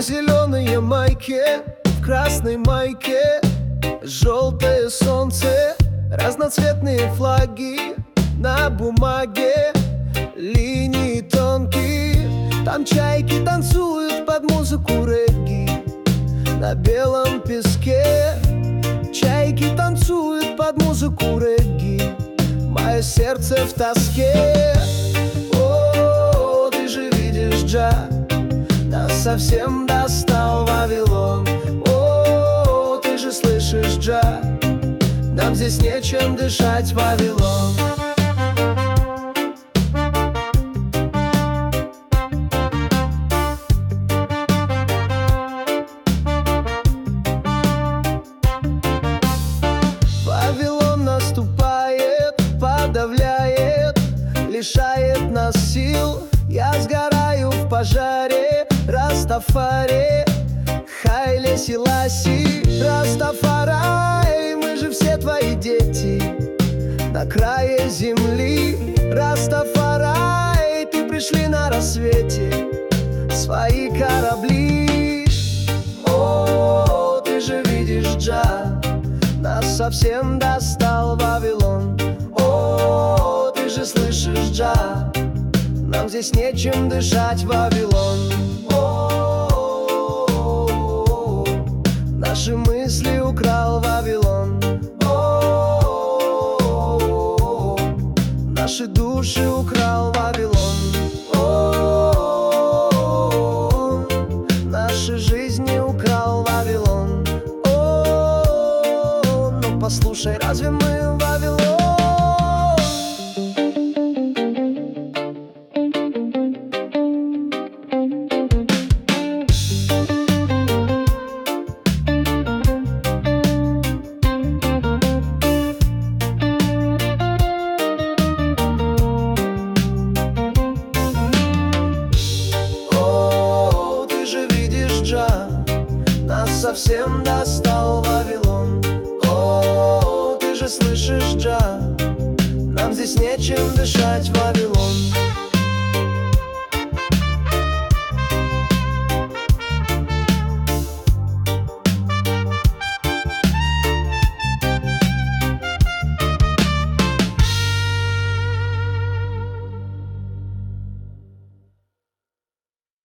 зеленые майки, в красной майке желтое солнце, разноцветные флаги на бумаге, линии тонкие. Там чайки танцуют под музыку регги на белом песке. Чайки танцуют под музыку регги, мое сердце в тоске. О, ты же видишь, Джа, нас совсем достал Вавилон. О, ты же слышишь, Джа, нам здесь нечем дышать, Вавилон. Вавилон наступает, подавляет, лишает нас сил. Я сгораю в пожаре, Растафари, Хайле Селаси. Растафарай, мы же все твои дети на крае земли. Растафарай, ты пришли на рассвете, свои корабли. О, ты же видишь, Джа, нас совсем достал Вавилон. О, ты же слышишь, Джа, нам здесь нечем дышать, Вавилон. О, наши мысли украл Вавилон. О, наши души украл Вавилон. О, наши жизни украл Вавилон. О, ну послушай, разве мы Вавилон? Нас совсем достал Вавилон. О, ты же слышишь, Джа, нам здесь нечем дышать, Вавилон.